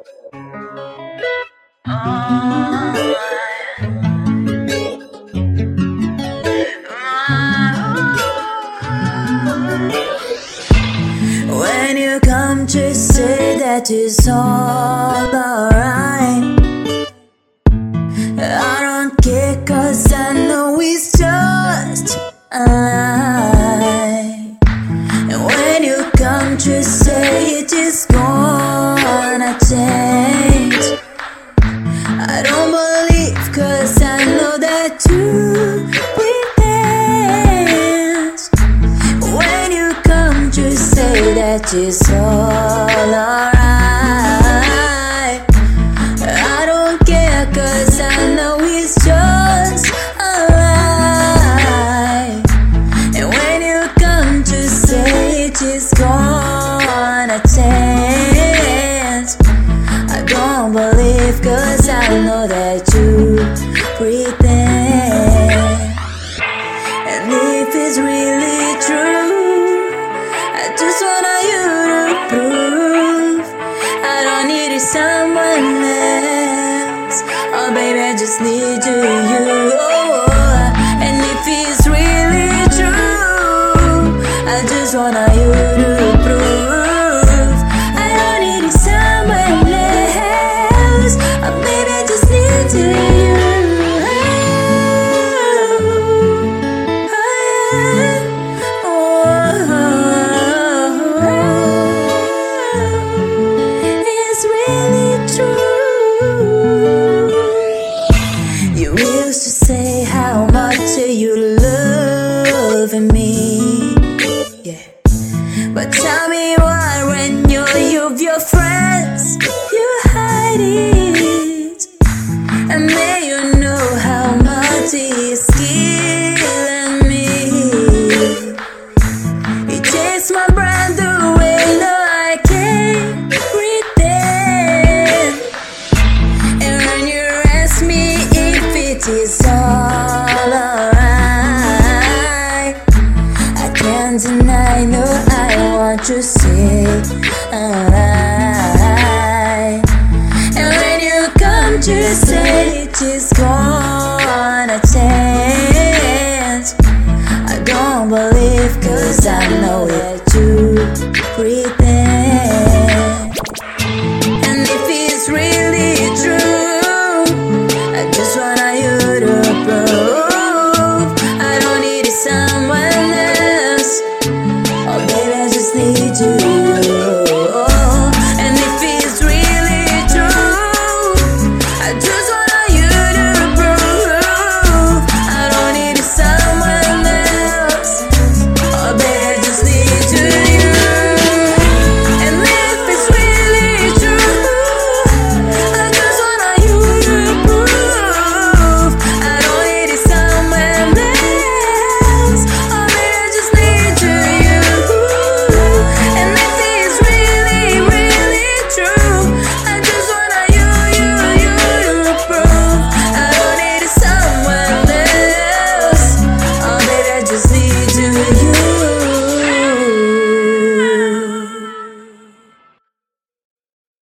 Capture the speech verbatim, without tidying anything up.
When you come to say that it's all alright, I don't care, cause I know it's just a lie. And when you come to say it is gonna change, I don't believe, cause I know that you pretend. When you come to say that it's all alright, I don't care, cause I know it's just a lie. And when you come to say it is gonna change, I don't believe, cause I know that you pretend. And if it's really true, I just want you to prove I don't need someone else. Oh baby, I just need you. Oh, and if it's really true, I just want you to prove I don't need someone else. Oh baby, I just need you. Say how much you love me, yeah. But tell me why when you're with your friends you hide it. And may you know how much it's killing me. It takes my breath away, no I can't pretend. And when you ask me if it is all alright, I can't deny, no, I want to say alright. And when you come to say it is gonna change, I don't believe, cause I know it too.